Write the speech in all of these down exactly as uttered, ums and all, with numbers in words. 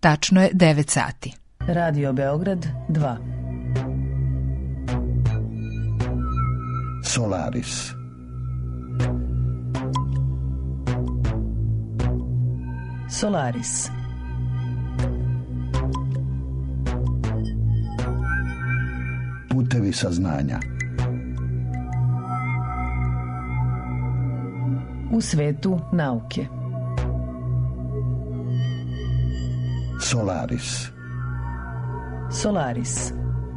tačno je devet sati. Radio Beograd dva. Solaris. Solaris. Putevi saznanja. U svetu nauke. Solaris. Solaris.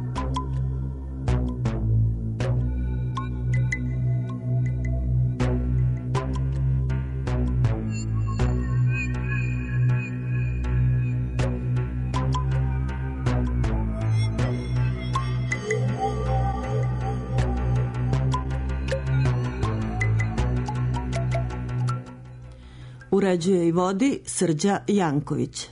Uređuje i vodi Srđa Janković.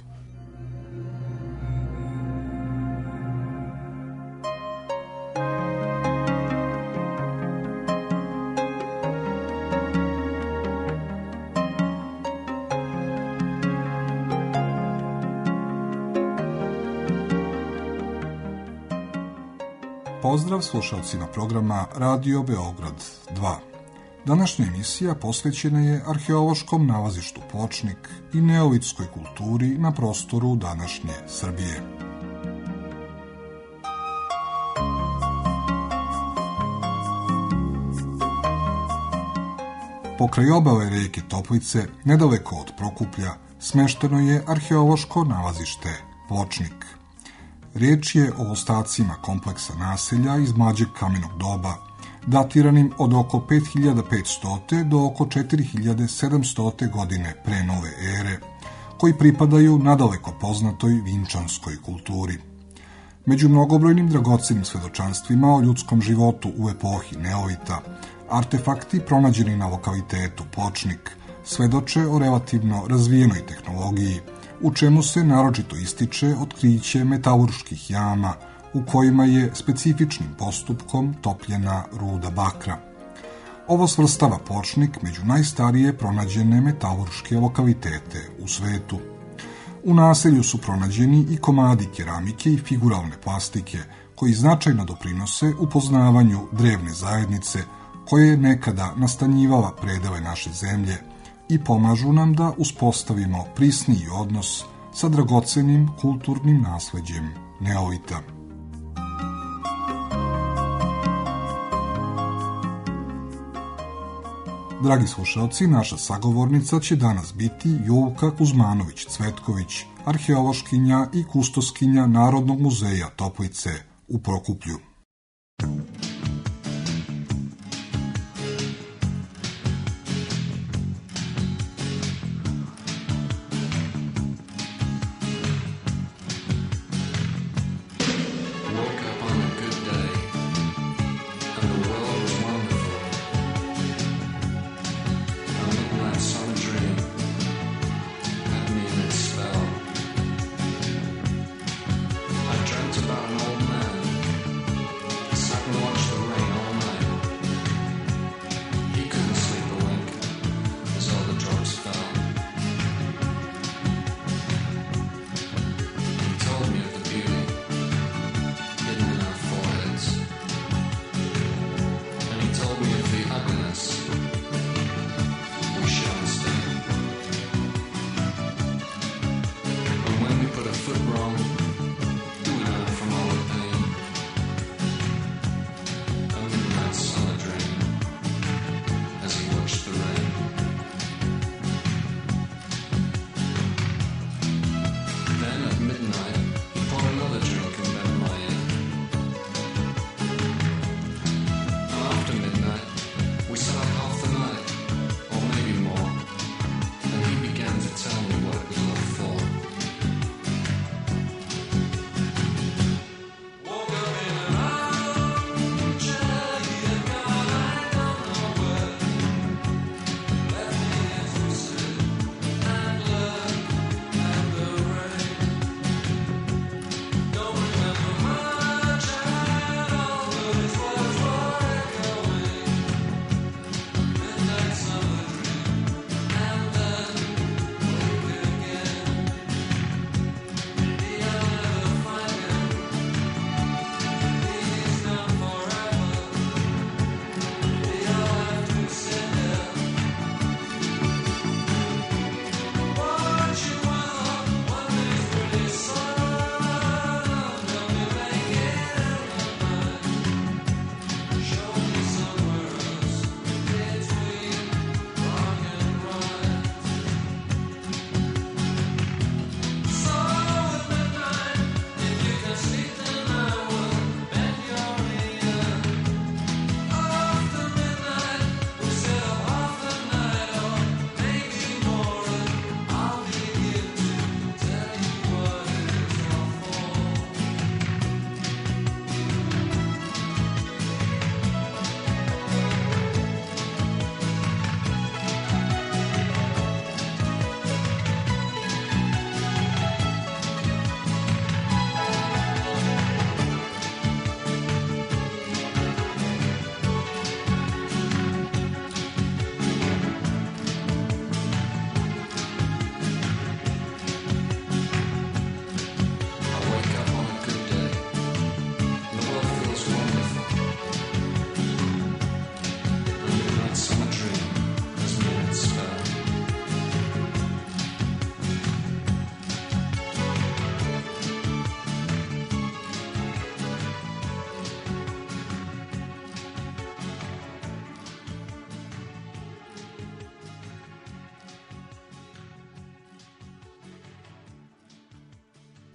Pozdrav slušalcima programa Radio Beograd dva. Današnja emisija posvećena je arheološkom nalazištu Pločnik i neolitskoj kulturi na prostoru današnje Srbije. Pokraj obale reke Toplice, nedaleko od Prokuplja, smešteno je arheološko nalazište Pločnik. Riječ je o ostacima kompleksa naselja iz mlađeg kamenog doba, datiranim od oko pet hiljada petsto. do oko četiri hiljade sedamsto. godine pre nove ere, koji pripadaju nadaleko poznatoj vinčanskoj kulturi. Među mnogobrojnim dragocenim svedočanstvima o ljudskom životu u epohi neolita, artefakti pronađeni na lokalitetu Pločnik svedoče o relativno razvijenoj tehnologiji, u čemu se naročito ističe otkriće metalurških jama, u kojima je specifičnim postupkom topljena ruda bakra. Ovo svrstava Pločnik među najstarije pronađene metalurške lokalitete u svetu. U naselju su pronađeni i komadi keramike i figuralne plastike, koji značajno doprinose upoznavanju drevne zajednice, koja je nekada nastanjivala predele naše zemlje i pomažu nam da uspostavimo prisniji odnos sa dragocenim kulturnim nasleđem neolita. Dragi slušalci, naša sagovornica će danas biti Julka Kuzmanović-Cvetković, arheološkinja i kustoskinja Narodnog muzeja Toplice u Prokuplju. About an old man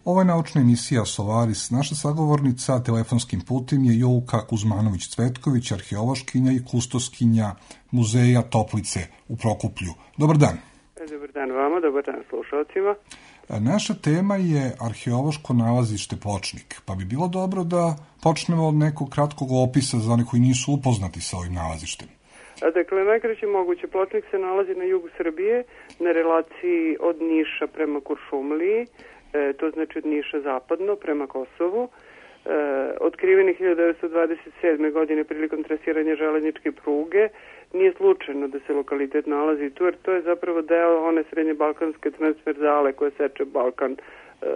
Ovo je naučna emisija Solaris. Naša sagovornica telefonskim putem je Julka Kuzmanović-Cvetković, arheološkinja i kustoskinja Muzeja Toplice u Prokuplju. Dobar dan. Dobar dan vama, dobar dan slušalcima. Naša tema je arheološko nalazište Pločnik, pa bi bilo dobro da počnemo od nekog kratkog opisa za one koji nisu upoznati sa ovim nalazištem. Dakle, najkraće moguće, Pločnik se nalazi na jugu Srbije, na relaciji od Niša prema Kuršumliji, e, to znači od Niša zapadno prema Kosovu. E, otkriveni hiljadu devetsto dvadeset sedme. godine prilikom trasiranja železničke pruge. Nije slučajno da se lokalitet nalazi tu, jer to je zapravo deo one srednje balkanske transverzale koja seče Balkan e,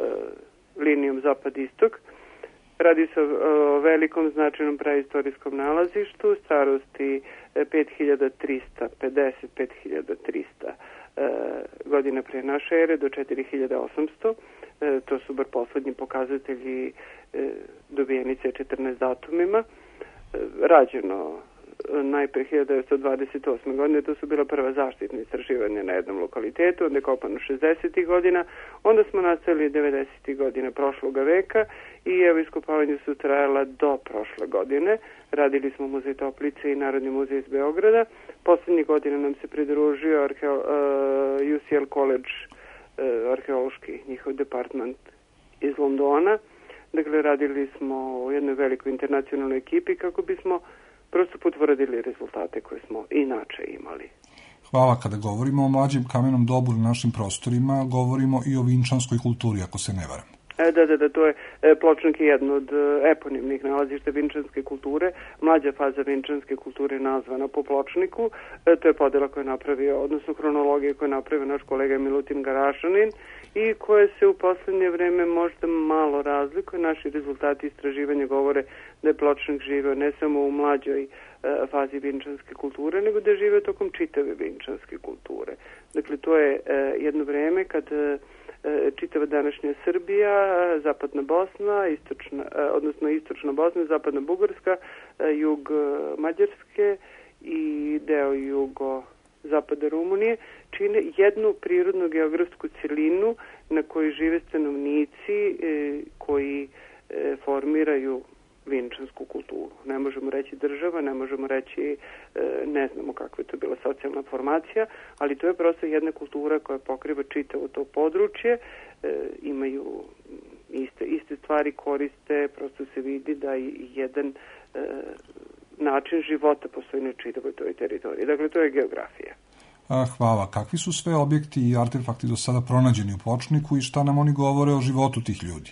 linijom zapad-istok. Radi se o velikom značajnom praistorijskom nalazištu, starosti pet hiljada trista pedeset do pet hiljada trista e, godina pre naše ere do četiri hiljade osamsto. E, to su bar poslednji pokazatelji e, dobijeni C četrnaest datumima. E, rađeno najpre hiljadu devetsto dvadeset osme. godine, to su bila prva zaštitna istraživanja na jednom lokalitetu, onda je kopano šezdesetih godina, onda smo nastavili devedesetih godina prošloga veka i evo iskopavanja su trajala do prošle godine. Radili smo Muzej Toplice i Narodni muzej iz Beograda. Poslednjih godina nam se pridružio arheo, uh, U C L College, uh, arheološki njihov department iz Londona. Dakle, radili smo u jednoj velikoj internacionalnoj ekipi kako bismo prosto potvrdili rezultate koje smo inače imali. Hvala. Kada govorimo o mlađem kamenom dobu na našim prostorima, govorimo i o vinčanskoj kulturi, ako se ne varam. E, da, da, da, to je, e, Pločnik je jedno od e, eponimnih nalazišta vinčanske kulture. Mlađa faza vinčanske kulture je nazvana po Pločniku. E, to je podela koju je napravio, odnosno hronologija koju je napravio naš kolega Milutin Garašanin i koje se u poslednje vreme možda malo razlikuje. Naši rezultati istraživanja govore da je Pločnik živeo ne samo u mlađoj e, fazi vinčanske kulture, nego da je živeo tokom čitave vinčanske kulture. Dakle, to je e, jedno vreme kad e, čitava današnja Srbija, zapadna Bosna, istočna, odnosno istočna Bosna, zapadna Bugarska, jug Mađarske i deo jugo zapada Rumunije čine jednu prirodnu geografsku celinu na kojoj žive stanovnici koji formiraju vinčansku kulturu. Ne možemo reći država, ne možemo reći, ne znamo kakva je to bila socijalna formacija, ali to je prosto jedna kultura koja pokriva čitavo to područje, imaju iste, iste stvari koriste, prosto se vidi da i jedan način života postoji na čitavoj toj teritoriji. Dakle, to je geografija. Hvala. Kakvi su sve objekti i artefakti do sada pronađeni u Pločniku i šta nam oni govore o životu tih ljudi?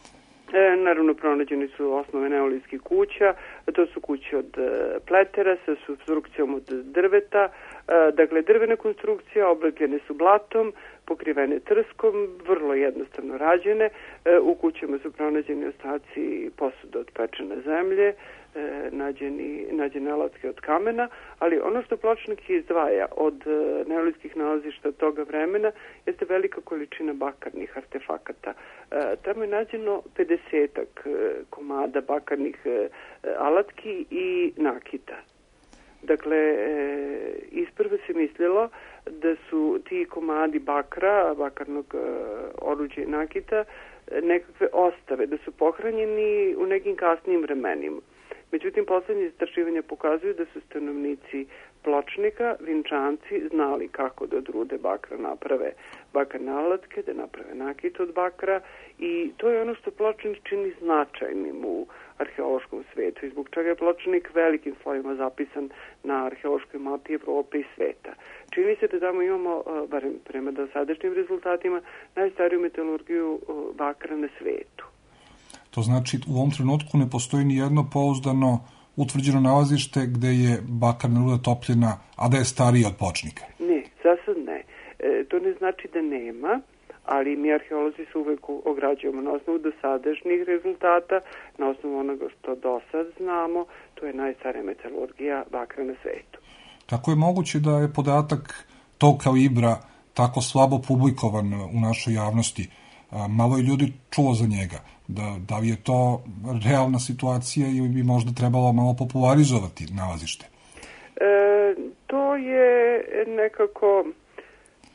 E, naravno, pronađeni su osnove neolitskih kuća, to su kuće od e, pletera sa konstrukcijom od drveta, e, dakle drvene konstrukcije, oblegene su blatom, pokrivene trskom, vrlo jednostavno rađene, e, u kućama su pronađeni ostaci posuda od pečene zemlje, e, nađeni, nađene alatke od kamena, ali ono što Pločnik izdvaja od e, neolitskih nalazišta toga vremena jeste velika količina bakarnih artefakata. E, tamo je nađeno pedesetak e, komada bakarnih e, alatki i nakita. Dakle, e, isprvo se mislilo da su ti komadi bakra, bakarnog e, oruđa i nakita, e, nekakve ostave, da su pohranjeni u nekim kasnijim vremenima. Međutim, poslednje istraživanja pokazuju da su stanovnici Pločnika, Vinčanci, znali kako da od rude bakra naprave bakarne alatke, da naprave nakit od bakra i to je ono što Pločnik čini značajnim u arheološkom svetu i zbog čega je Pločnik velikim slovima zapisan na arheološkoj mapi Evrope i sveta. Čini se da tamo imamo, barem prema dosadašnjim rezultatima, najstariju metalurgiju bakra na svetu. To znači u ovom trenutku ne postoji ni jedno pouzdano utvrđeno nalazište gde je bakarna ruda topljena, a da je starija od Pločnika? Ne, zasad ne. E, to ne znači da nema, ali mi arheolozi se uvek ograđujemo na osnovu dosadašnjih rezultata, na osnovu onoga što do sad znamo, to je najstarija metalurgija bakra na svetu. Kako je moguće da je podatak tog kalibra tako slabo publikovan u našoj javnosti? Malo je ljudi čulo za njega. Da, da li je to realna situacija ili bi možda trebalo malo popularizovati nalazište? E, to je nekako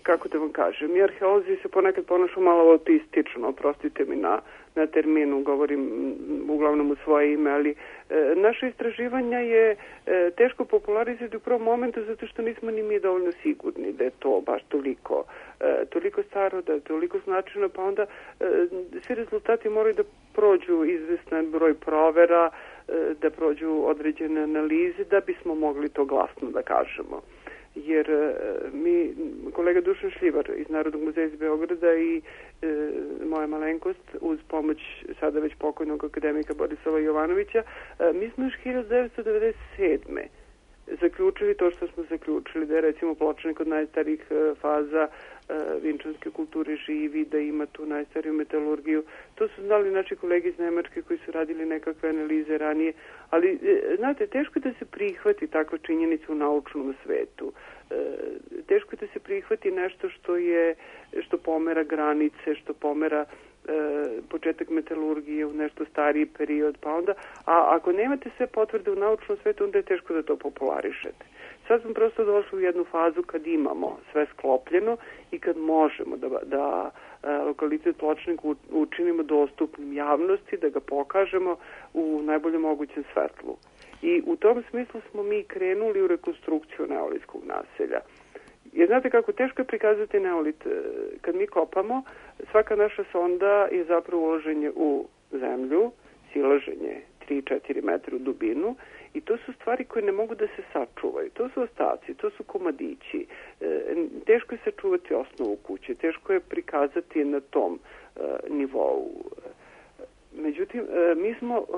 kako da vam kažem, mi arheolozi se ponekad ponašu malo autistično, oprostite mi na, na terminu, govorim uglavnom u svoje ime, ali e, naše istraživanja je e, teško popularizati u prvom momentu zato što nismo ni mi dovoljno sigurni da je to baš toliko, e, toliko staro, da je toliko značajno, pa onda e, svi rezultati moraju da prođu izvestan broj provera, e, da prođu određene analize da bismo mogli to glasno da kažemo. Jer e, mi, kolega Dušan Šljivar iz Narodnog muzeja iz Beograda i e, moja malenkost uz pomoć sada već pokojnog akademika Borislava Jovanovića, e, mi smo još hiljadu devetsto devedeset sedme zaključili to što smo zaključili, da je recimo Pločnik od najstarijih e, faza e, vinčanske kulture živi, da ima tu najstariju metalurgiju. To su znali naši kolegi iz Nemačke koji su radili nekakve analize ranije, ali e, znate, teško je da se prihvati takva činjenica u naučnom svetu. E, teško je da se prihvati nešto što je, što pomera granice, što pomera e, početak metalurgije u nešto stariji period, pa onda, a ako nemate sve potvrde u naučnom svetu, onda je teško da to popularišete. Sad smo prosto došli u jednu fazu kad imamo sve sklopljeno i kad možemo da, da lokalitet Pločnik učinimo dostupnim javnosti, da ga pokažemo u najboljem mogućem svetlu. I u tom smislu smo mi krenuli u rekonstrukciju neolitskog naselja. Jer znate kako teško je prikazati neolit. Kad mi kopamo, svaka naša sonda je zapravo uloženje u zemlju, silaženje tri do četiri metra u dubinu, i to su stvari koje ne mogu da se sačuvaju. To su ostaci, to su komadići. E, teško je sačuvati osnovu kuće, teško je prikazati na tom e, nivou. Međutim, e, mi smo, e,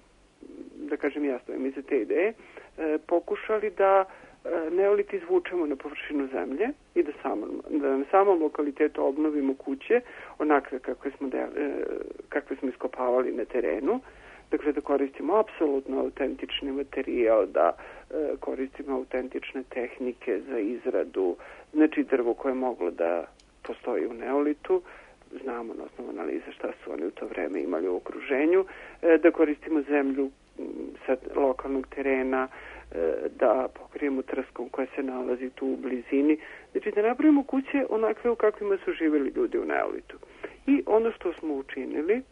da kažem jasno, mi za te ideje, e, pokušali da e, neolit izvučemo na površinu zemlje i da, samo, da na samom lokalitetu obnovimo kuće onakve kakve smo, de, e, kakve smo iskopavali na terenu. Dakle, da koristimo apsolutno autentični materijal, da e, koristimo autentične tehnike za izradu, znači drvo koje je moglo da postoji u neolitu, znamo na osnovu analize šta su oni u to vreme imali u okruženju, e, da koristimo zemlju sa lokalnog terena, e, da pokrijemo trskom koja se nalazi tu u blizini, znači da napravimo kuće onakve u kakvima su živjeli ljudi u neolitu. I ono što smo učinili,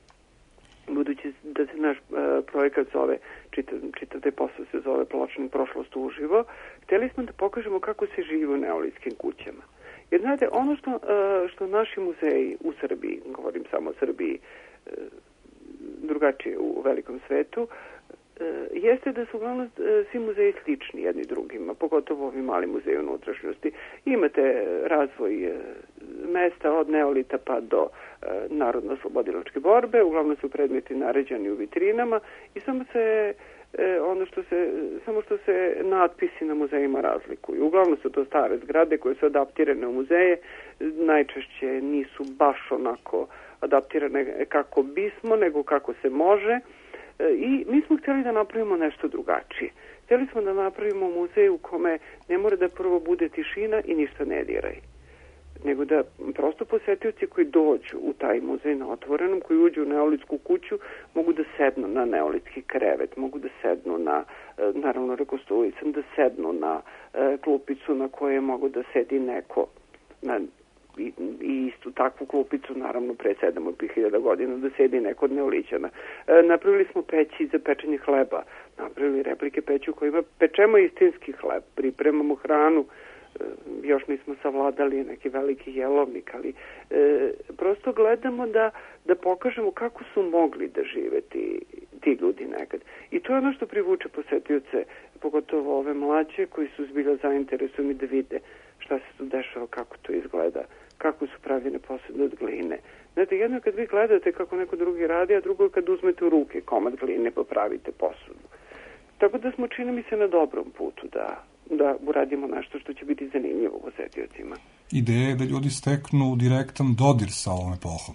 budući da se naš e, projekat zove, čitav, čitav taj posao se zove Pločnik prošlost uživo, htjeli smo da pokažemo kako se živi u neolitskim kućama. Jer znate, ono što, e, što naši muzeji u Srbiji, govorim samo o Srbiji, e, drugačije u velikom svetu, e, jeste da su uglavnom e, svi muzeji slični jedni drugima, pogotovo ovi mali muzeji unutrašnjosti. Imate razvoj e, mesta od neolita pa do e, narodno-oslobodilačke borbe, uglavnom su predmeti naređani u vitrinama i samo se e, ono što se, samo što se natpisi na muzejima razlikuju. Uglavnom su to stare zgrade koje su adaptirane u muzeje, najčešće nisu baš onako adaptirane kako bismo, nego kako se može. E, I mi smo htjeli da napravimo nešto drugačije. Htjeli smo da napravimo muzej u kome ne mora da prvo bude tišina i ništa ne diraj, nego da prosto posetioci koji dođu u taj muzej na otvorenom, koji uđu u neolitsku kuću, mogu da sednu na neolitski krevet, mogu da sednu na, naravno rekonstruisan, da sednu na e, klupicu na kojoj mogu da sedi neko, na, i, i istu takvu klupicu, naravno pre sedam od hiljada godina, da sedi neko od neolićana. E, napravili smo peći za pečenje hleba, napravili replike peći u kojima pečemo istinski hleb, pripremamo hranu, još nismo savladali neki veliki jelovnik, ali e, prosto gledamo da, da pokažemo kako su mogli da žive ti, ti ljudi nekad. I to je ono što privuče posetioce, pogotovo ove mlađe koji su zbilja zainteresovani da vide šta se tu dešava, kako to izgleda, kako su pravljene posude od gline. Znate, jedno kad vi gledate kako neko drugi radi, a drugo kad uzmete u ruke komad gline pa pravite posudu. Tako da smo, čini mi se, na dobrom putu da da uradimo nešto što će biti zanimljivo posetiocima. Ideja je da ljudi steknu direktan dodir sa ovom epohom.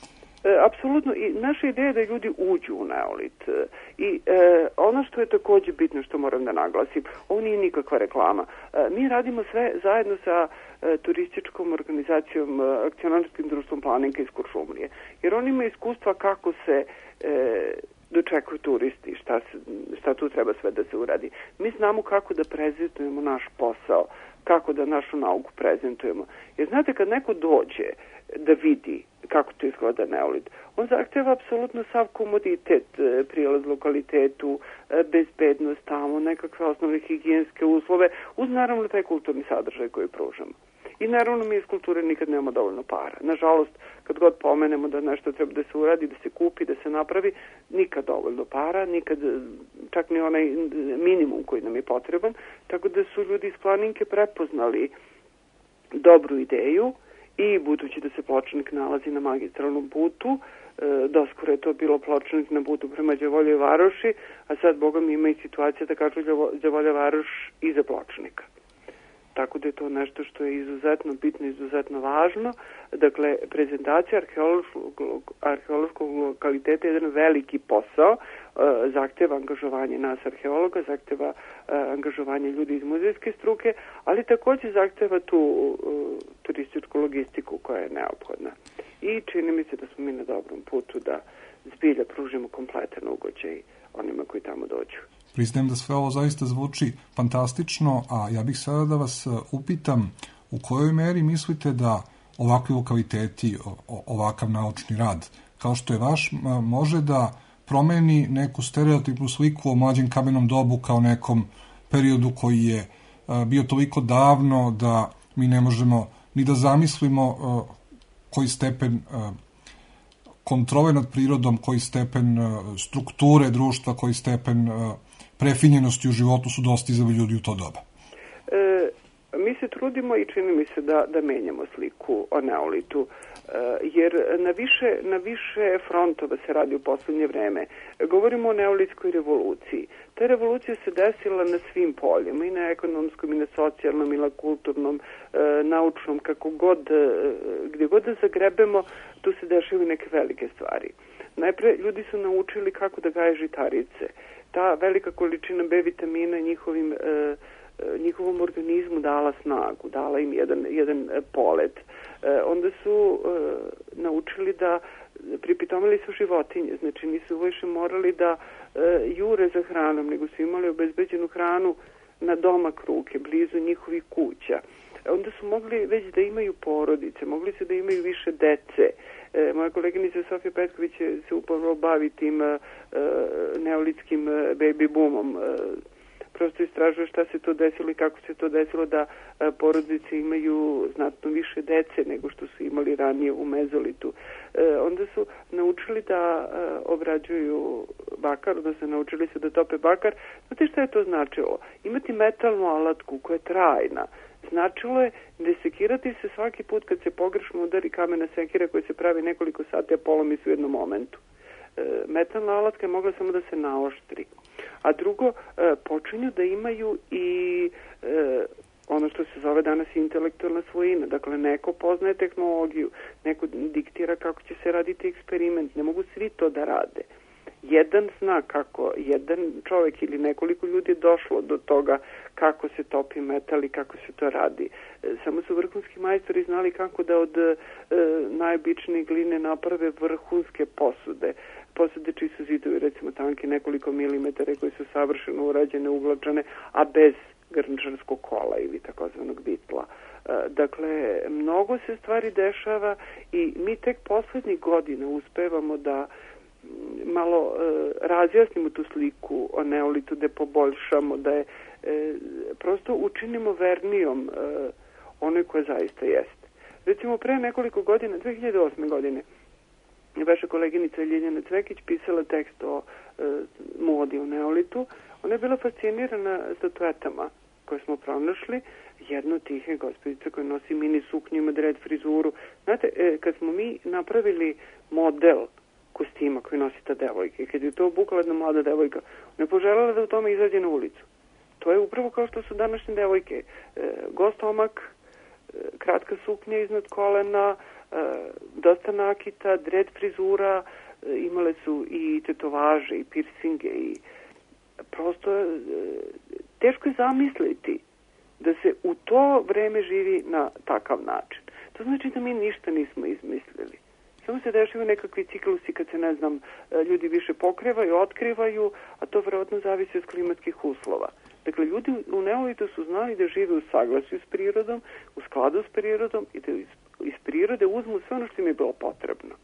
E, apsolutno. I naša ideja je da ljudi uđu u neolit. E, I e, ono što je također bitno, što moram da naglasim, ovo nije nikakva reklama. E, mi radimo sve zajedno sa e, turističkom organizacijom, e, akcionarskim društvom Planinka iz Kuršumlije. Jer oni imaju iskustva kako se e, dočekuju turisti, šta, se, šta tu treba sve da se uradi. Mi znamo kako da prezentujemo naš posao kako da našu nauku prezentujemo. Jer znate, kad neko dođe da vidi kako to izgleda neolit, on zahteva apsolutno sav komoditet, prilaz lokalitetu, bezbednost tamo, nekakve osnovne higijenske uslove, uz naravno taj kulturni sadržaj koji pružamo. I naravno mi iz kulture nikad nemamo dovoljno para. Nažalost, kad god pomenemo da nešto treba da se uradi, da se kupi, da se napravi, nikad dovoljno para, nikad čak ni onaj minimum koji nam je potreban. Tako da su ljudi iz Planinke prepoznali dobru ideju i budući da se Pločnik nalazi na magistralnom putu, doskoro je to bilo Pločnik na putu prema Đavoljoj Varoši, a sad, Boga mi, ima i situacija da kažu Đavolja Varoš iza Pločnika. Tako da je to nešto što je izuzetno bitno, izuzetno važno. Dakle, prezentacija arheološkog, arheološkog lokaliteta je jedan veliki posao, e, zahteva angažovanje nas arheologa, zahteva e, angažovanje ljudi iz muzejske struke, ali takođe zahteva tu e, turističku logistiku koja je neophodna. I čini mi se da smo mi na dobrom putu da zbilja pružimo kompletan ugođaj onima koji tamo dođu. Priznajem da sve ovo zaista zvuči fantastično, a ja bih sada da vas upitam u kojoj meri mislite da ovakvi lokaliteti, ovakav naučni rad, kao što je vaš, može da promeni neku stereotipnu sliku o mlađem kamenom dobu kao nekom periodu koji je bio toliko davno da mi ne možemo ni da zamislimo koji stepen kontrole nad prirodom, koji stepen strukture društva, koji stepen prefinjenosti u životu su dostizali ljudi u to doba? E, mi se trudimo i čini mi se da, da menjamo sliku o neolitu, e, jer na više, na više frontova se radi u poslednje vreme. Govorimo o neolitskoj revoluciji. Ta revolucija se desila na svim poljima, i na ekonomskom, i na socijalnom, i na kulturnom, e, naučnom, kako god, e, gdje god da zagrebemo, tu se dešavaju neke velike stvari. Najpre, ljudi su naučili kako da gaje žitarice. Ta velika količina B vitamina njihovim, e, njihovom organizmu dala snagu, dala im jedan, jedan polet. E, onda su e, naučili da pripitomili su životinje, znači nisu više morali da e, jure za hranom, nego su imali obezbeđenu hranu na domak ruke, blizu njihovih kuća. Onda su mogli već da imaju porodice, mogli su da imaju više dece. E, moja koleginica Sofija Petković se upravo bavi tim e, neolitskim baby boomom. E, prosto istražuje šta se to desilo i kako se to desilo da e, porodice imaju znatno više dece nego što su imali ranije u mezolitu. E, onda su naučili da e, obrađuju bakar, odnosno naučili su da tope bakar. Znate šta je to značilo? Imati metalnu alatku koja je trajna. Značilo je desekirati se svaki put kad se pogrešno udari kamena sekira koja se pravi nekoliko sati, a polomi se u jednom momentu. E, metalna alatka je mogla samo da se naoštri. A drugo, e, počinju da imaju i e, ono što se zove danas intelektualna svojina. Dakle, neko poznaje tehnologiju, neko diktira kako će se raditi eksperiment. Ne mogu svi to da rade. Jedan zna kako, jedan čovjek ili nekoliko ljudi je došlo do toga kako se topi metal i kako se to radi. E, samo su vrhunski majstori znali kako da od e, najobičnije gline naprave vrhunske posude. Posude čiji su zidovi recimo tanki nekoliko milimetara koji su savršeno urađene, uglačane, a bez grnčarskog kola ili takozvanog bitla. E, dakle, mnogo se stvari dešava i mi tek poslednjih godina uspevamo da malo e, razjasnimo tu sliku o neolitu, da je poboljšamo, da je e, prosto učinimo vernijom e, onoj koja zaista jeste. Recimo, pre nekoliko godina, dve hiljade osme godine, vaša koleginica Ljiljana Cvekić pisala tekst o e, modi u neolitu. Ona je bila fascinirana statuetama koje smo pronašli. Jedna od tih je gospođica koja nosi mini suknju, ima dred frizuru. Znate, e, kad smo mi napravili model kostima koji nosi ta devojka i kad je to obukla jedna mlada devojka, ne poželjela da u tome izađe na ulicu. To je upravo kao što su današnje devojke. E, gost omak, e, kratka suknja iznad kolena, e, dosta nakita, dred frizura, e, imale su i tetovaže i piercinge i prosto e, teško je zamisliti da se u to vreme živi na takav način. To znači da mi ništa nismo izmislili. Samo se dešavaju nekakvi ciklusi kad se, ne znam, ljudi više pokrivaju, otkrivaju, a to vjerojatno zavisi od klimatskih uslova. Dakle, ljudi u neolitu su znali da žive u saglasju s prirodom, u skladu s prirodom i da iz, iz prirode uzmu sve ono što im je bilo potrebno.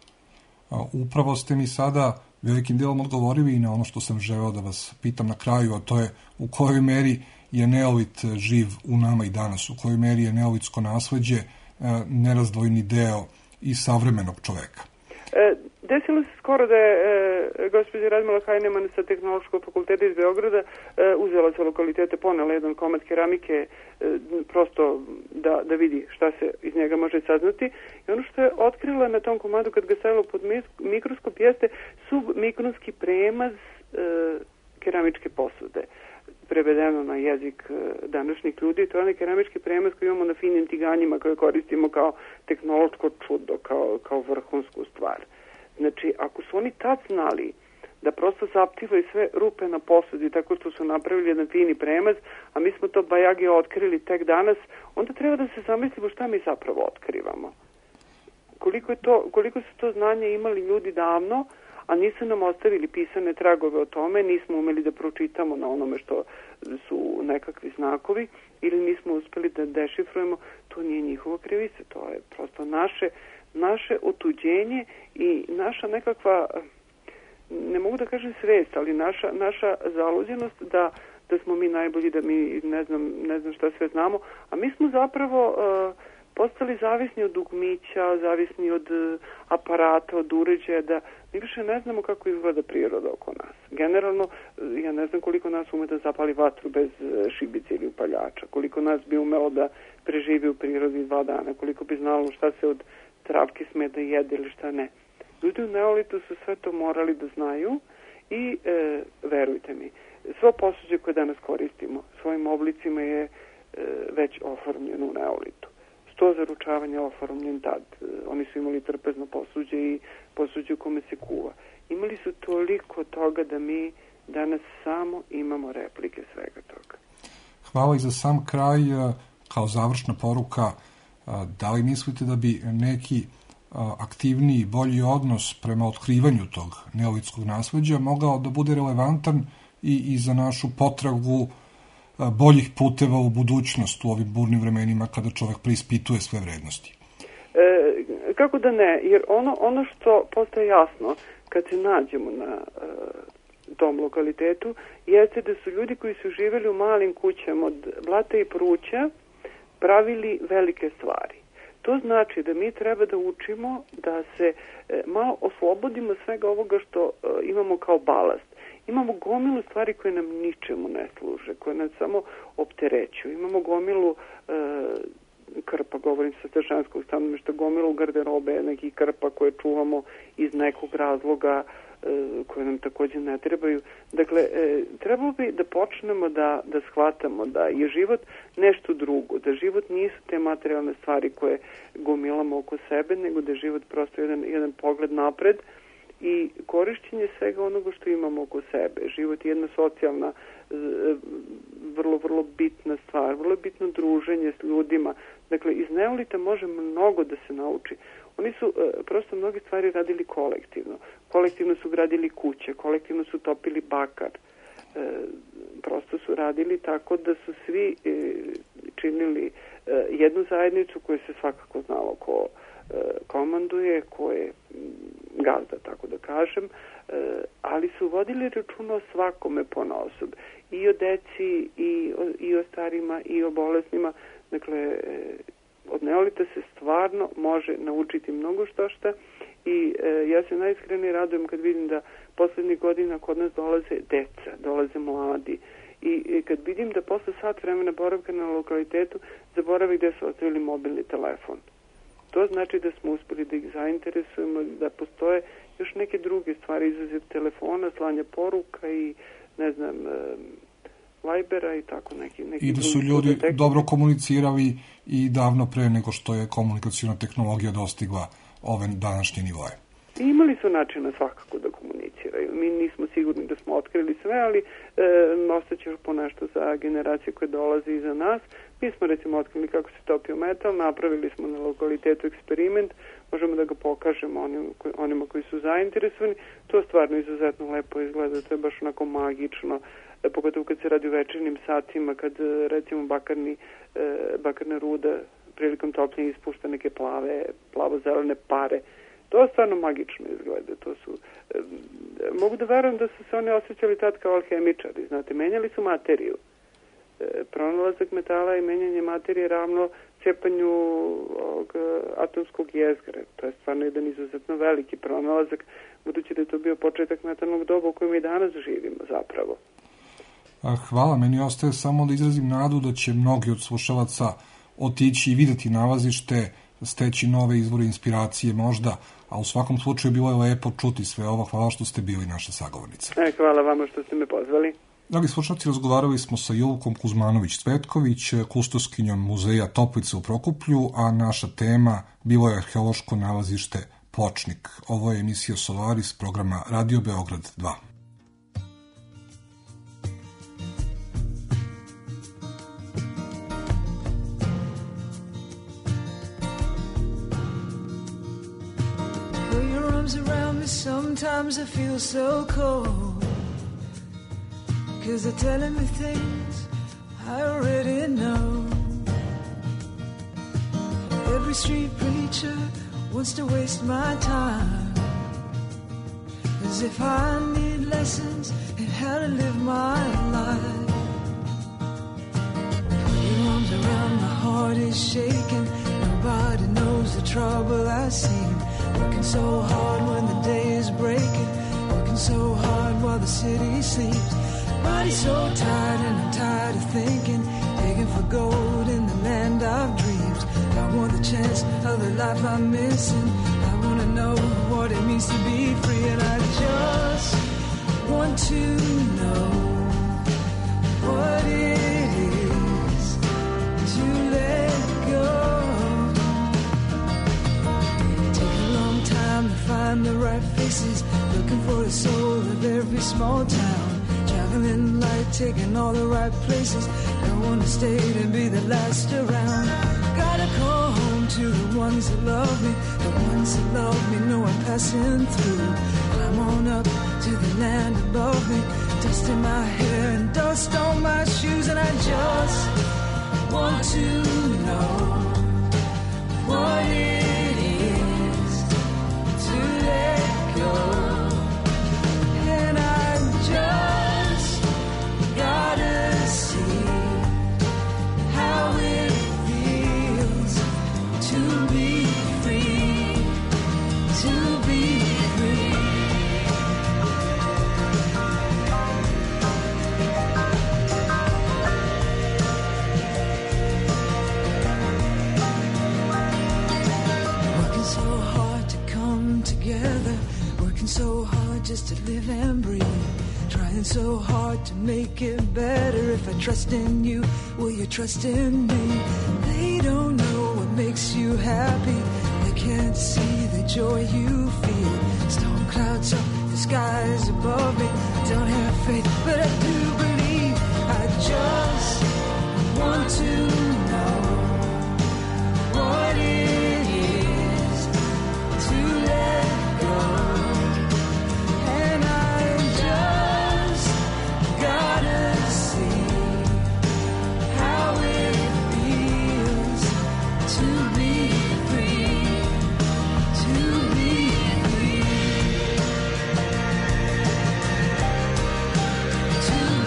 Upravo ste mi sada velikim delom odgovorili i na ono što sam želeo da vas pitam na kraju, a to je u kojoj meri je neolit živ u nama i danas, u kojoj meri je neolitsko nasleđe nerazdvojni deo i savremenog čoveka. E, desilo se skoro da je e, gospođa Radmila Hajneman sa Tehnološkog fakulteta iz Beograda e, uzela sa lokalitete, ponela jedan komad keramike e, prosto da, da vidi šta se iz njega može saznati. I ono što je otkrila na tom komadu kad ga stavila pod mikroskop jeste submikronski premaz e, keramičke posude. Prevedeno na jezik današnjih ljudi, to je onaj keramički premaz koji imamo na finim tiganjima koje koristimo kao tehnološko čudo, kao, kao vrhunsku stvar. Znači, ako su oni tad znali da prosto zaptivaju sve rupe na posudi tako što su napravili jedan fini premaz, a mi smo to bajage otkrili tek danas, onda treba da se zamislimo šta mi zapravo otkrivamo. Koliko, je to, koliko su to znanje imali ljudi davno, a nisu nam ostavili pisane tragove o tome, nismo umeli da pročitamo na onome što su nekakvi znakovi ili nismo uspeli da dešifrujemo, to nije njihova krivica, to je prosto naše, naše otuđenje i naša nekakva, ne mogu da kažem svest, ali naša, naša zaluđenost da, da smo mi najbolji, da mi ne znam, ne znam šta sve znamo, a mi smo zapravo uh, postali zavisni od dugmića, zavisni od uh, aparata, od uređaja, da mi više ne znamo kako izgleda priroda oko nas. Generalno, ja ne znam koliko nas ume da zapali vatru bez šibice ili upaljača, koliko nas bi umelo da preživi u prirodi dva dana, koliko bi znalo šta se od travke sme da jede ili šta ne. Ljudi u neolitu su sve to morali da znaju i e, verujte mi, svo posuđe koje danas koristimo svojim oblicima je e, već oformljeno u neolitu. Sto za ručavanje oformljen tad. Oni su imali trpezno posuđe i posuđe u kome se kuva. Imali su toliko toga da mi danas samo imamo replike svega toga. Hvala i za sam kraj, kao završna poruka, da li mislite da bi neki aktivniji, bolji odnos prema otkrivanju tog neolitskog nasleđa mogao da bude relevantan i, i za našu potragu boljih puteva u budućnost u ovim burnim vremenima kada čovjek preispituje sve vrednosti? E, kako da ne, jer ono, ono što postaje jasno kad se nađemo na e, tom lokalitetu jeste da su ljudi koji su živjeli u malim kućama od blata i pruća pravili velike stvari. To znači da mi treba da učimo da se e, malo oslobodimo svega ovoga što e, imamo kao balast. Imamo gomilu stvari koje nam ničemu ne služe, koje nas samo opterećuju. Imamo gomilu e, krpa, govorim sa stašanskog stanovišta, gomilu garderobe, nekih krpa koje čuvamo iz nekog razloga e, koje nam također ne trebaju. Dakle, e, trebalo bi da počnemo da, da shvatamo da je život nešto drugo, da život nisu te materijalne stvari koje gomilamo oko sebe, nego da je život prosto jedan, jedan pogled napred i korišćenje svega onoga što imamo oko sebe. Život je jedna socijalna, vrlo, vrlo bitna stvar, vrlo bitno druženje s ljudima. Dakle, iz neolita može mnogo da se nauči. Oni su prosto mnoge stvari radili kolektivno. Kolektivno su gradili kuće, kolektivno su topili bakar. Prosto su radili tako da su svi činili jednu zajednicu koju se svakako znalo ko komanduje, ko je gazda, tako da kažem, ali su vodili računa o svakome ponaosob. I o deci, i o, i o starima, i o bolesnima. Dakle, od neolita se stvarno može naučiti mnogo što šta i e, ja se najiskrenije radujem kad vidim da poslednjih godina kod nas dolaze deca, dolaze mladi i, i kad vidim da posle sat vremena boravka na lokalitetu zaborave gde su ostavili mobilni telefon. To znači da smo uspeli da ih zainteresujemo, da postoje još neke druge stvari izuzev telefona, slanja poruka i ne znam, Vibera i tako neki. neki I da su ljudi dobro komunicirali i davno pre nego što je komunikacijna tehnologija dostigla ove današnje nivoje. I imali su načina svakako da komuniciraju. Mi nismo sigurni da smo otkrili sve, ali e, ostaće još po nešto za generacije koje dolaze iza nas. Mi smo recimo otkrili kako se topio metal, napravili smo na lokalitetu eksperiment, možemo da ga pokažemo onim, onima koji su zainteresovani. To stvarno izuzetno lepo izgleda, to je baš onako magično, pogotovo kad se radi u večernjim satima, kad recimo bakarni, bakarna ruda prilikom topljenja ispušta neke plave, plavo-zelene pare. To stvarno magično izgleda. To su, e, mogu da verujem da su se oni osjećali tad kao alhemičari, znate, menjali su materiju. E, pronalazak metala i menjanje materije ravno cepanju ovog atomskog jezgra. To je stvarno jedan izuzetno veliki pronalazak, budući da je to bio početak metalnog doba u kojem i danas živimo zapravo. Hvala, meni ostaje samo da izrazim nadu da će mnogi od slušalaca otići i videti nalazište, steći nove izvore inspiracije možda, a u svakom slučaju bilo je lepo čuti sve ovo. Hvala što ste bili naša sagovornica. E, hvala vama što ste me pozvali. Dragi slušalci, razgovarali smo sa Julkom Kuzmanović-Cvetković, kustoskinjom muzeja Toplice u Prokuplju, a naša tema bilo je arheološko nalazište Pločnik. Ovo je emisija Solaris programa Radio Beograd dva. Around me, sometimes I feel so cold, 'cause they're telling me things I already know. Every street preacher wants to waste my time, as if I need lessons in how to live my life. Your arms around my heart is shaking, nobody knows the trouble I see. Working so hard when the day is breaking, working so hard while the city sleeps. Body's so tired and I'm tired of thinking, digging for gold in the land of dreams. I want the chance of the life I'm missing. I want to know what it means to be free, and I just want to know what it is to let go. To find the right faces, looking for the soul of every small town. Traveling light, taking all the right places. Don't want to stay to be the last around. Gotta call home to the ones that love me, the ones that love me know I'm passing through. Climb on up to the land above me, dust in my hair and dust on my shoes, and I just want to know what it is to let go, and I just gotta see how it feels to be free, to be free. Working so hard to come together, working so hard just to live and breathe, trying so hard to make it better. If I trust in you, will you trust in me? They don't know what makes you happy, they can't see the joy you feel. Storm clouds up, the skies above me. Don't have faith, but I do believe. I just want to know what it is to let go, and I just gotta see how it feels to be free, to be free, to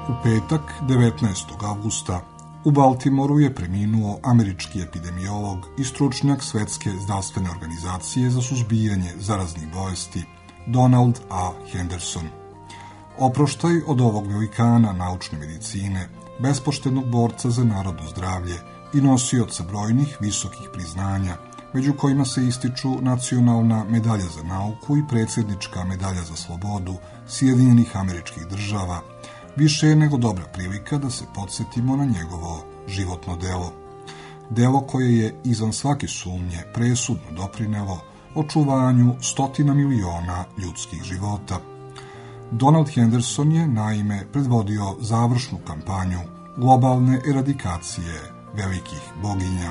U petak, devetnaestog avgusta, u Baltimoru je preminuo američki epidemiolog i stručnjak Svetske zdravstvene organizacije za suzbijanje zaraznih bolesti Donald A. Henderson. Oproštaj od ovog velikana naučne medicine, bespoštednog borca za narodno zdravlje i nosioca brojnih visokih priznanja, među kojima se ističu nacionalna medalja za nauku i predsjednička medalja za slobodu Sjedinjenih Američkih Država, više je nego dobra prilika da se podsjetimo na njegovo životno delo. Delo koje je izvan svake sumnje presudno doprinelo očuvanju stotina miliona ljudskih života. Donald Henderson je naime predvodio završnu kampanju globalne eradikacije velikih boginja.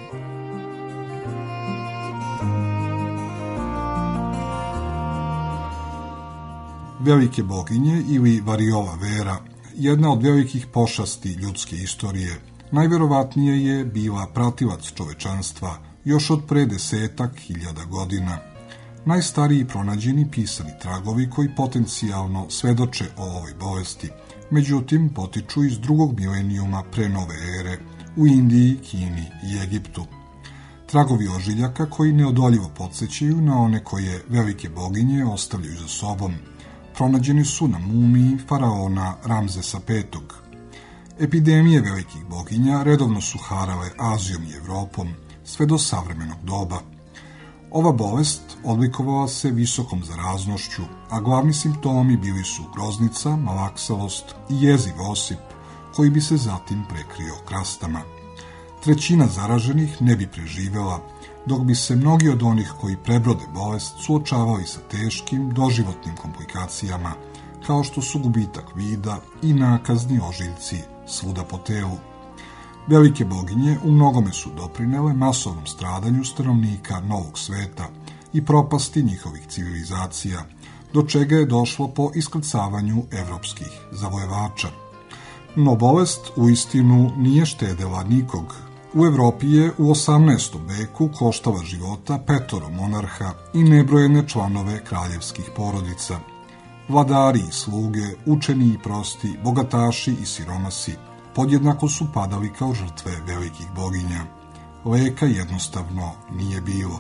Velike boginje ili variola vera, jedna od velikih pošasti ljudske istorije, najverovatnije je bila pratilac čovečanstva još od pre desetak hiljada godina. Najstariji pronađeni pisani tragovi koji potencijalno svedoče o ovoj bolesti, međutim potiču iz drugog milenijuma pre nove ere u Indiji, Kini i Egiptu. Tragovi ožiljaka koji neodoljivo podsjećaju na one koje velike boginje ostavljaju za sobom, pronađeni su na mumiji faraona Ramzesa petog. Epidemije velikih boginja redovno su harale Azijom i Evropom sve do savremenog doba. Ova bolest odlikovala se visokom zaraznošću, a glavni simptomi bili su groznica, malaksalost i jeziv osip, koji bi se zatim prekrio krastama. Trećina zaraženih ne bi preživela, dok bi se mnogi od onih koji prebrode bolest suočavali sa teškim doživotnim komplikacijama, kao što su gubitak vida i nakazni ožiljci svuda po telu. Velike boginje u mnogome su doprinele masovnom stradanju stanovnika Novog sveta i propasti njihovih civilizacija, do čega je došlo po iskrcavanju evropskih zavojevača. No bolest uistinu nije štedela nikog. U Evropi je u osamnaestom veku koštala života petoro monarha i nebrojene članove kraljevskih porodica. Vladari i sluge, učeni i prosti, bogataši i siromasi podjednako su padali kao žrtve velikih boginja. Leka jednostavno nije bilo.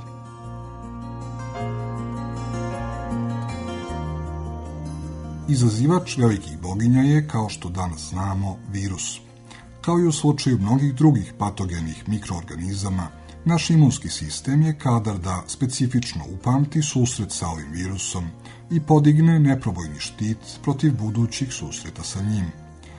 Izazivač velikih boginja je, kao što danas znamo, virus. Kao i u slučaju mnogih drugih patogenih mikroorganizama, naš imunski sistem je kadar da specifično upamti susret sa ovim virusom i podigne neprobojni štit protiv budućih susreta sa njim.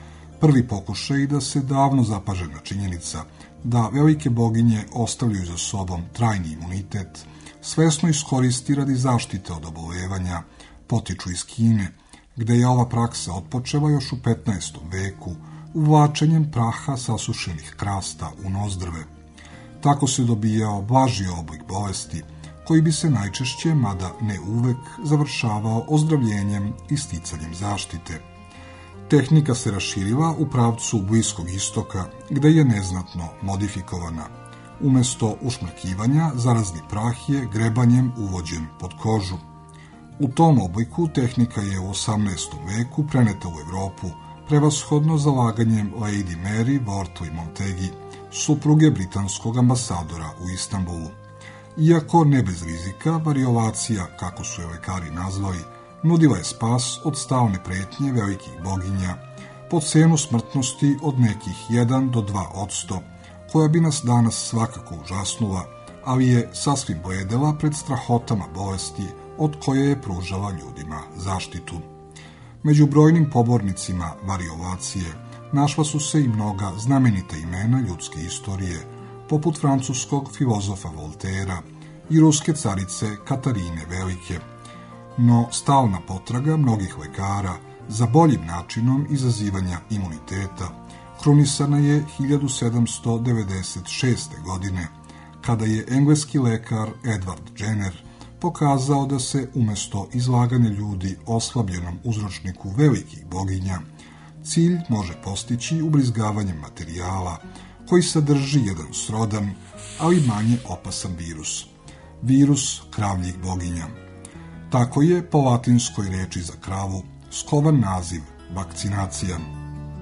Prvi pokušaj da se davno zapažena činjenica da velike boginje ostavljaju za sobom trajni imunitet, svesno iskoristi radi zaštite od obolevanja, potiču iz Kine, gde je ova praksa otpočela još u petnaestom veku, uvlačenjem praha sasušenih krasta u nozdrve. Tako se dobijao blaži oblik bolesti, koji bi se najčešće, mada ne uvek, završavao ozdravljenjem i sticanjem zaštite. Tehnika se raširila u pravcu Bliskog istoka, gde je neznatno modifikovana. Umesto ušmrkivanja, zarazni prah je grebanjem uvođen pod kožu. U tom obliku tehnika je u osamnaestom veku preneta u Evropu, prevashodno zalaganjem Lady Mary Wortley Montegi, supruge britanskog ambasadora u Istanbulu. Iako ne bez rizika, variolacija, kako su je lekari nazvali, nudila je spas od stalne pretnje velikih boginja, po cenu smrtnosti od nekih jedan do dva odsto, koja bi nas danas svakako užasnula, ali je sasvim bledela pred strahotama bolesti od koje je pružala ljudima zaštitu. Među brojnim pobornicima variolacije našla su se i mnoga znamenita imena ljudske istorije, poput francuskog filozofa Voltera i ruske carice Katarine Velike. No stalna potraga mnogih lekara za boljim načinom izazivanja imuniteta krunisana je hiljadu sedamsto devedeset šeste. godine, kada je engleski lekar Edward Jenner pokazao da se umesto izlaganja ljudi oslabljenom uzročniku velikih boginja, cilj može postići ubrizgavanjem materijala koji sadrži jedan srodan, ali manje opasan virus. Virus kravljih boginja. Tako je po latinskoj reči za kravu skovan naziv vakcinacija.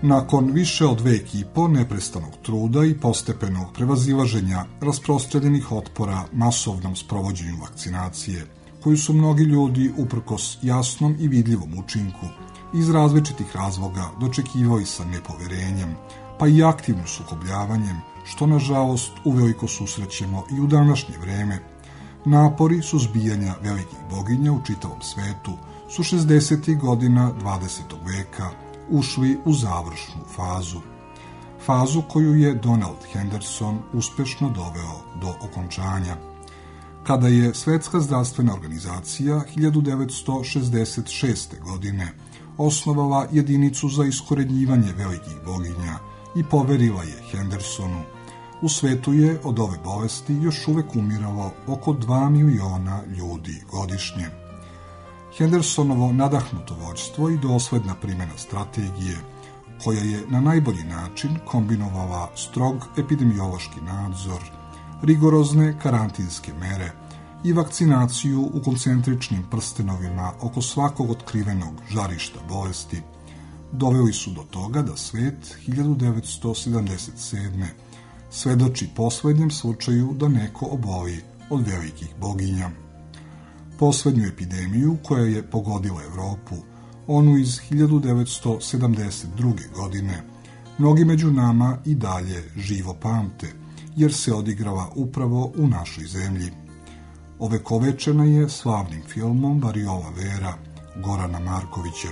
Nakon više od vek i po neprestanog truda i postepenog prevazilaženja rasprostranjenih otpora masovnom sprovođenju vakcinacije, koju su mnogi ljudi uprkos jasnom i vidljivom učinku iz različitih razloga dočekivali sa nepoverenjem, pa i aktivnim sukobljavanjem, što nažalost uveliko susrećemo i u današnje vreme, napori suzbijanja velikih boginja u čitavom svetu su šezdesetih godina dvadesetog veka ušli u završnu fazu. Fazu koju je Donald Henderson uspešno doveo do okončanja. Kada je Svetska zdravstvena organizacija hiljadu devetsto šezdeset šeste. godine osnovala jedinicu za iskorenjivanje velikih boginja i poverila je Hendersonu, u svetu je od ove bolesti još uvek umiralo oko dva miliona ljudi godišnje. Hendersonovo nadahnuto vođstvo i dosledna primjena strategije, koja je na najbolji način kombinovala strog epidemiološki nadzor, rigorozne karantinske mere i vakcinaciju u koncentričnim prstenovima oko svakog otkrivenog žarišta bolesti, doveli su do toga da svet hiljadu devetsto sedamdeset sedme. svedoči poslednjem slučaju da neko oboli od velikih boginja. Poslednju epidemiju koja je pogodila Evropu, onu iz hiljadu devetsto sedamdeset druge. godine, mnogi među nama i dalje živo pamte, jer se odigrala upravo u našoj zemlji. Ovekovečena je slavnim filmom Variola Vera Gorana Markovića.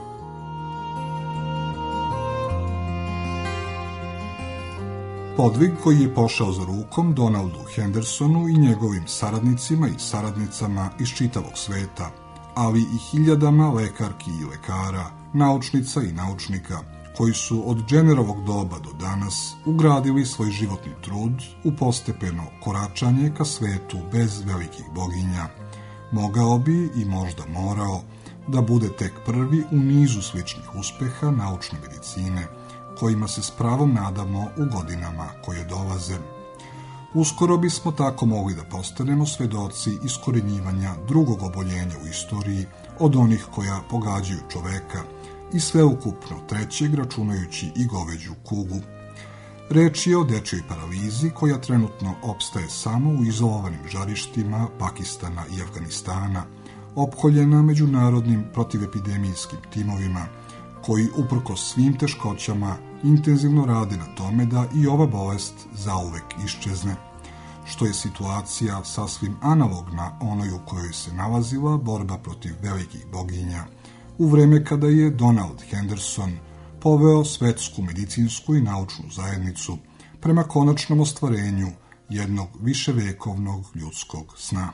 Podvig koji je pošao za rukom Donaldu Hendersonu i njegovim saradnicima i saradnicama iz čitavog sveta, ali i hiljadama lekarki i lekara, naučnica i naučnika, koji su od Jennerovog doba do danas ugradili svoj životni trud u postepeno koračanje ka svetu bez velikih boginja, mogao bi i možda morao da bude tek prvi u nizu sličnih uspeha naučne medicine, kojima se s pravom nadamo u godinama koje dolaze. Uskoro bismo tako mogli da postanemo svedoci iskorenjivanja drugog oboljenja u istoriji od onih koja pogađaju čoveka i sveukupno trećeg, računajući i goveđu kugu. Reč je o dečjoj paralizi koja trenutno opstaje samo u izolovanim žarištima Pakistana i Afganistana, opkoljena međunarodnim protivepidemijskim timovima, koji uprkos svim teškoćama intenzivno rade na tome da i ova bolest zauvek iščezne, što je situacija sasvim analogna onoj u kojoj se nalazila borba protiv velikih boginja, u vreme kada je Donald Henderson poveo svetsku medicinsku i naučnu zajednicu prema konačnom ostvarenju jednog viševekovnog ljudskog sna.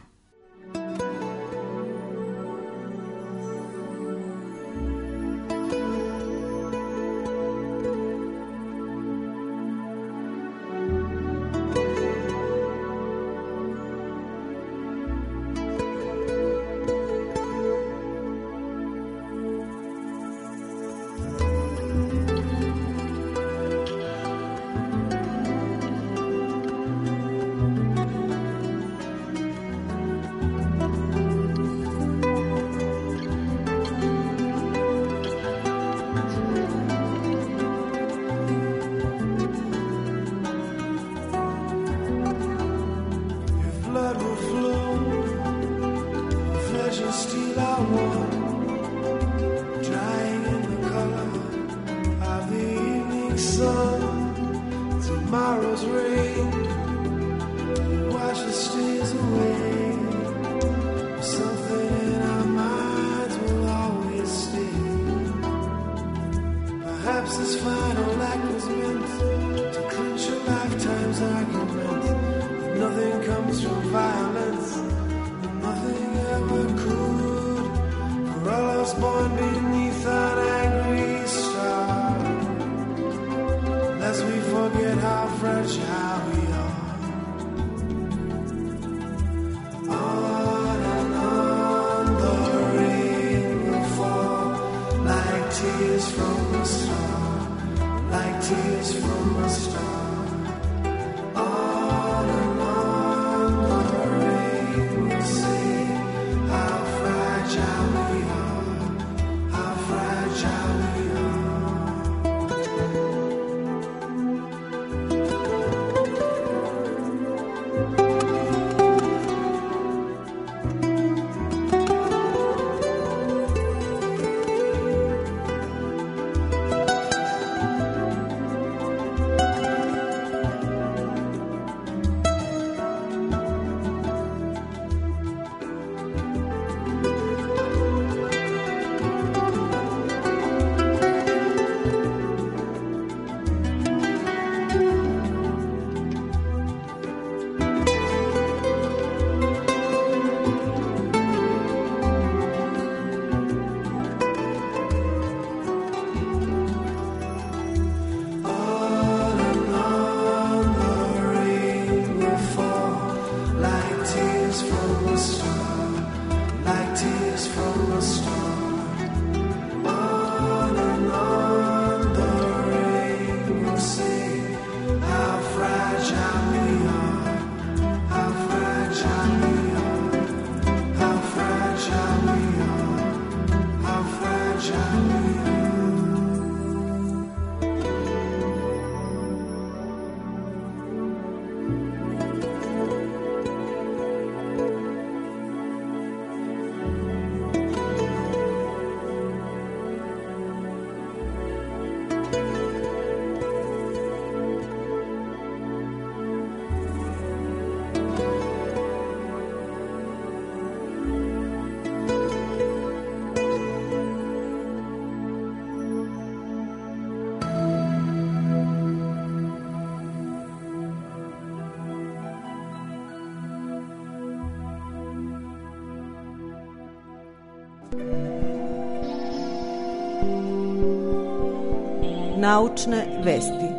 Naučne vesti.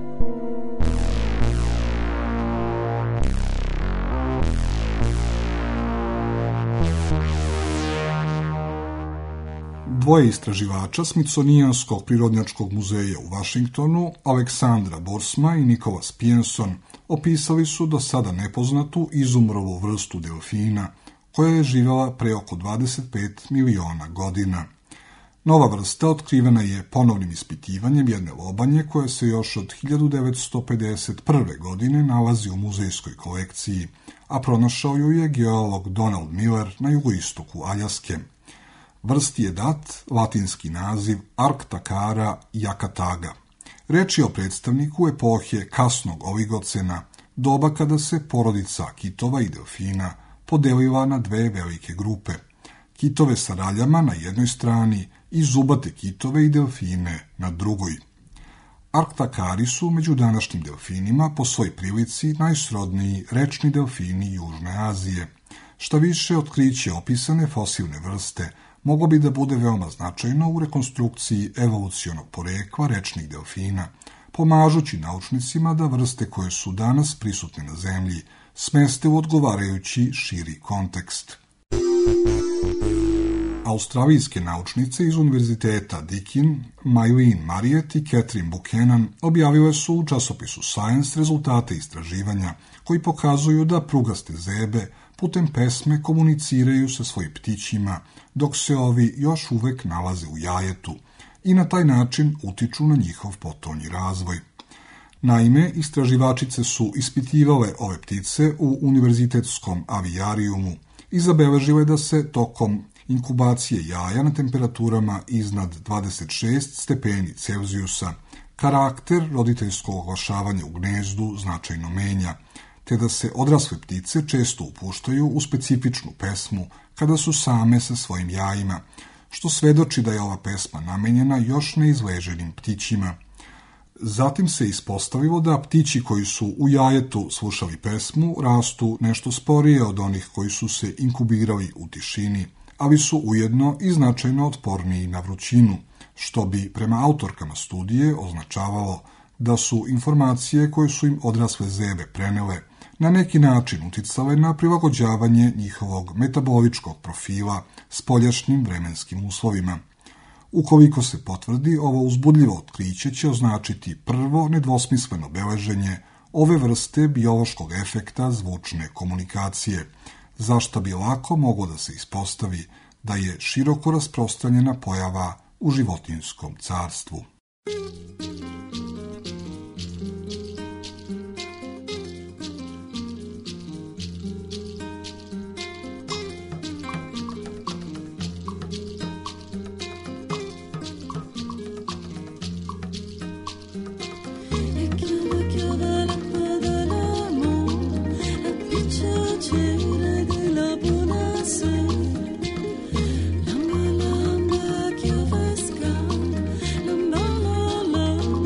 Dvoje istraživača Smithsonijanskog prirodnjačkog muzeja u Vašingtonu, Aleksandra Borsma i Nicholas Pienson, opisali su do sada nepoznatu izumrovu vrstu delfina, koja je živjela pre oko dvadeset pet miliona godina. Nova vrsta otkrivena je ponovnim ispitivanjem jedne lobanje koja se još od hiljadu devetsto pedeset prve. godine nalazi u muzejskoj kolekciji, a pronašao ju je geolog Donald Miller na jugoistoku Aljaske. Vrsti je dat latinski naziv Arctacara jacataga. Reč je o predstavniku epohe kasnog oligocena, doba kada se porodica kitova i delfina podelila na dve velike grupe. Kitove sa raljama na jednoj strani i zubate kitove i delfine na drugoj. Arctacari su među današnjim delfinima po svoj prilici najsrodniji rečni delfini Južne Azije. Šta više, otkriće opisane fosilne vrste moglo bi da bude veoma značajno u rekonstrukciji evolucionog porekla rečnih delfina, pomažući naučnicima da vrste koje su danas prisutne na Zemlji smeste u odgovarajući širi kontekst. Australijske naučnice iz Univerziteta Deakin, Mylene Mariette i Catherine Buchanan objavile su u časopisu Science rezultate istraživanja koji pokazuju da prugaste zebe putem pesme komuniciraju sa svojim ptićima, dok se ovi još uvek nalaze u jajetu i na taj način utiču na njihov potonji razvoj. Naime, istraživačice su ispitivale ove ptice u univerzitetskom avijarijumu i zabeležile da se tokom inkubacije jaja na temperaturama iznad dvadeset šest stepeni Celzijusa karakter roditeljskog oglašavanja u gnezdu značajno menja, te da se odrasle ptice često upuštaju u specifičnu pesmu kada su same sa svojim jajima, što svedoči da je ova pesma namenjena još neizleženim ptićima. Zatim se ispostavilo da ptići koji su u jajetu slušali pesmu rastu nešto sporije od onih koji su se inkubirali u tišini, ali su ujedno i značajno otporniji na vrućinu, što bi prema autorkama studije označavalo da su informacije koje su im odrasle zebe prenele na neki način uticale na prilagođavanje njihovog metaboličkog profila spoljašnjim vremenskim uslovima. Ukoliko se potvrdi, ovo uzbudljivo otkriće će označiti prvo nedvosmisleno beleženje ove vrste biološkog efekta zvučne komunikacije, za što bi lako moglo da se ispostavi da je široko rasprostranjena pojava u životinjskom carstvu. Lamba, lamba, que vasca, lamba, lamba.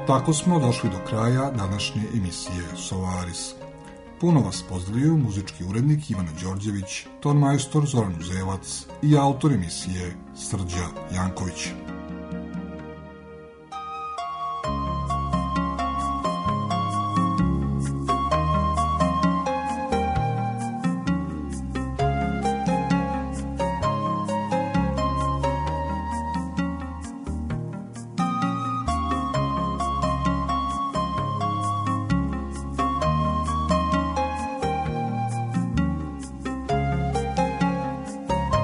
Tako smo došli do kraja današnje emisije Solaris. Puno vas pozdravljaju muzički urednik Ivana Đorđević, ton majstor Zoran Uzelac i autor emisije Srđa Janković.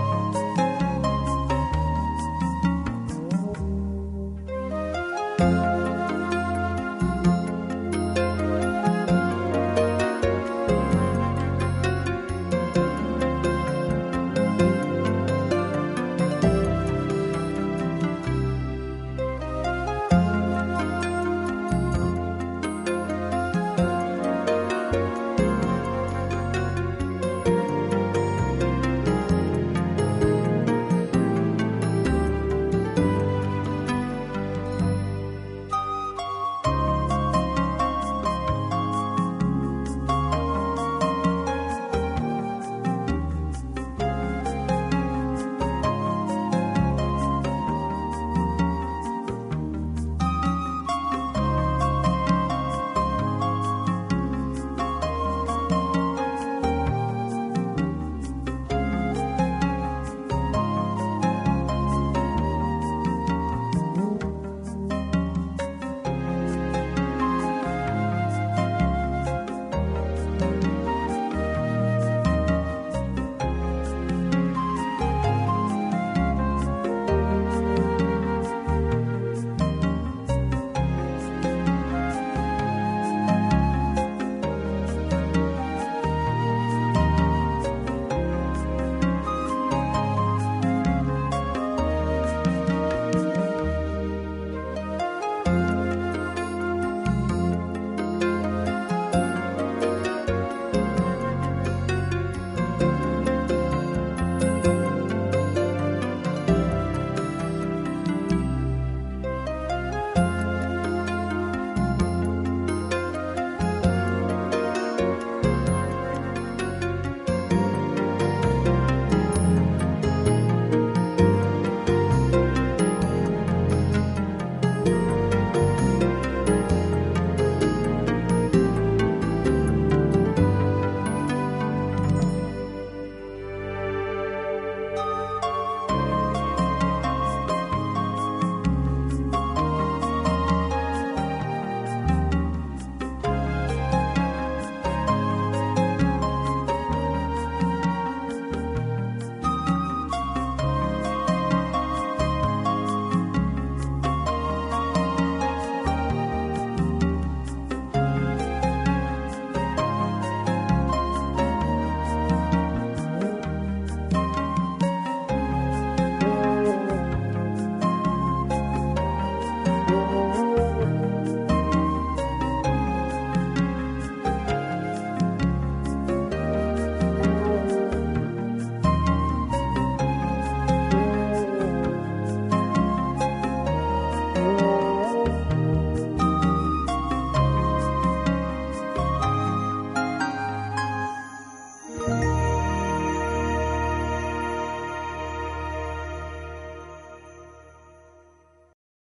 Thank you.